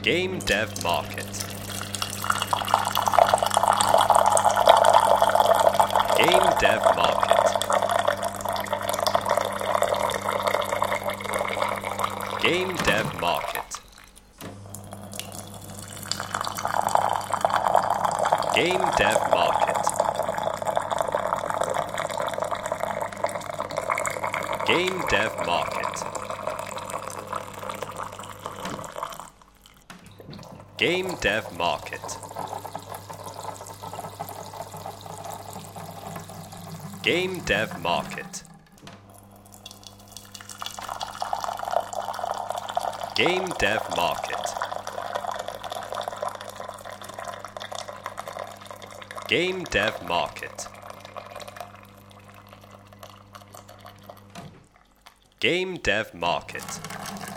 Game Dev Market. Game Dev Market. Game Dev Market. Game Dev Market. Game Dev Market. Game Dev Market. Game Dev Market. Game Dev Market. Game Dev Market. Game Dev Market.